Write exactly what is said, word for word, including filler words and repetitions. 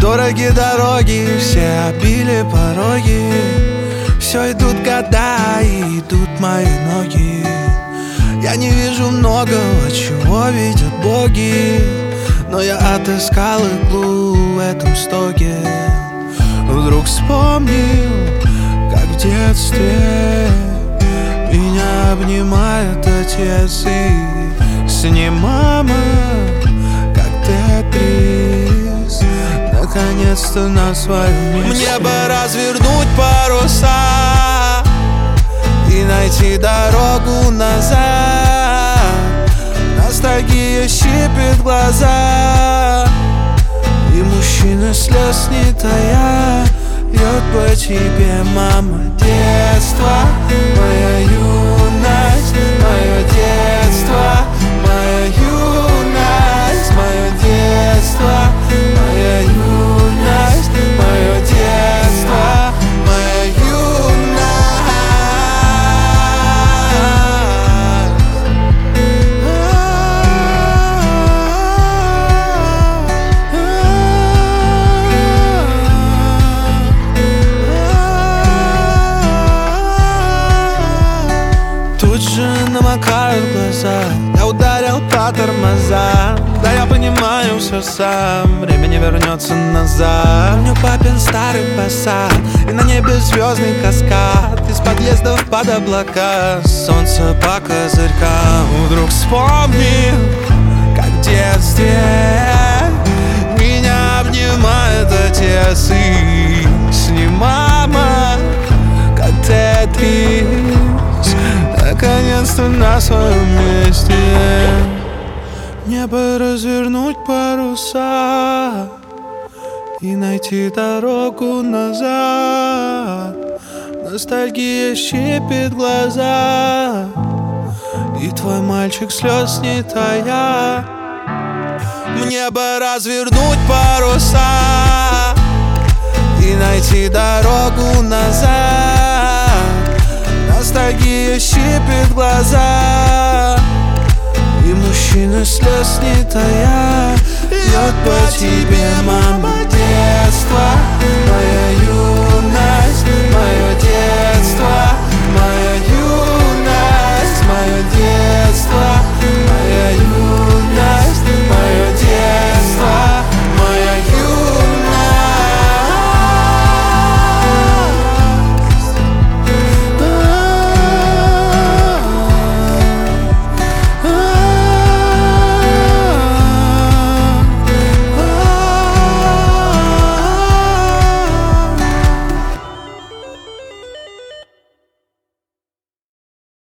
Дороги дороги, все обили пороги. Все идут года и идут мои ноги. Я не вижу многого, чего видят боги, но я отыскал иглу в этом стоге. Вдруг вспомнил, как в детстве меня обнимает отец, и с ним мама, как Тетрис, наконец-то на своем месте. Мне бы развернуть паруса и найти дорогу назад. Ностальгия щипит глаза, и мужчина слез не тая льет по тебе, мама. Детство, моя юность, мое детство, моя юность, мое детство, моя юность, мое детство, моя юность. Тут же намокают глаза, я ударил по тормозам. Да я понимаю все сам, время не вернется назад. Помню папин старый посад, и на небе звездный каскад. Из подъездов под облака, солнце по козырькам. Вдруг вспомнил, как в детстве меня обнимает отец, и с ним мама, как Тетрис, наконец-то на своем месте. Мне бы развернуть паруса и найти дорогу назад. Ностальгия щипит глаза, и твой мальчик слез не тая. Мне бы развернуть паруса и найти дорогу назад. Ностальгия щипит глаза, и мужчина слез не тая льет по тебе, мама.